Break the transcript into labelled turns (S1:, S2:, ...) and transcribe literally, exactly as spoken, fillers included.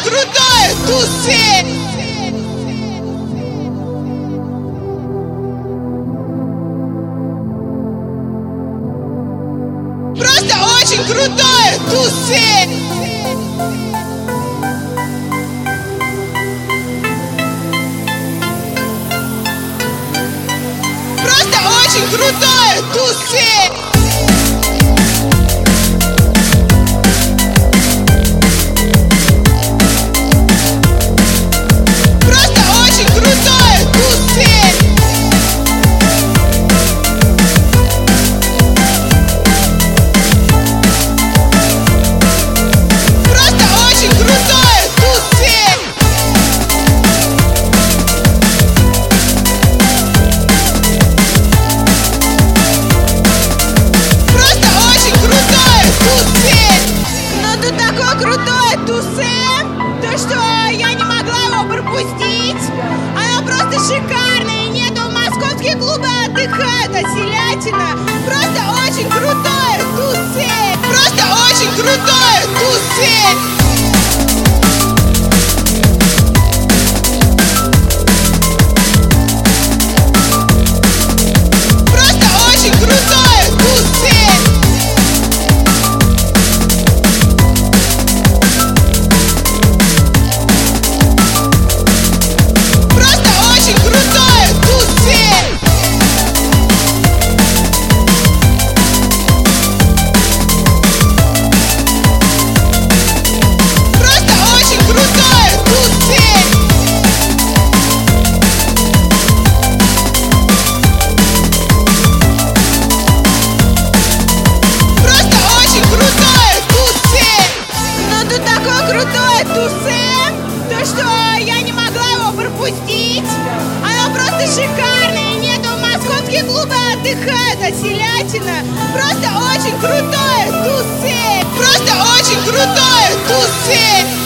S1: крутое тусы! Просто очень крутое тусы! Просто очень крутое тусы! Просто очень крутое тусы! Просто очень крутое тусы! Просто очень крутое тусы! Ну тут такое крутое тусы, то что я не могла его пропустить. Оно просто шикарное, и нету московские клубы отдыхают, а селятина. Просто очень крутое тусы! Просто очень крутое тусы! Просто очень крутое тусы! Просто очень крутое тусы! Просто очень крутое тусы! Просто очень крутое тусы! Ну тут такое крутое тусы, то что я не могла его пропустить. Оно просто шикарное, и нету московские клубы отдыхают, а селятина. Просто очень крутое тусы! Просто очень крутое тусы!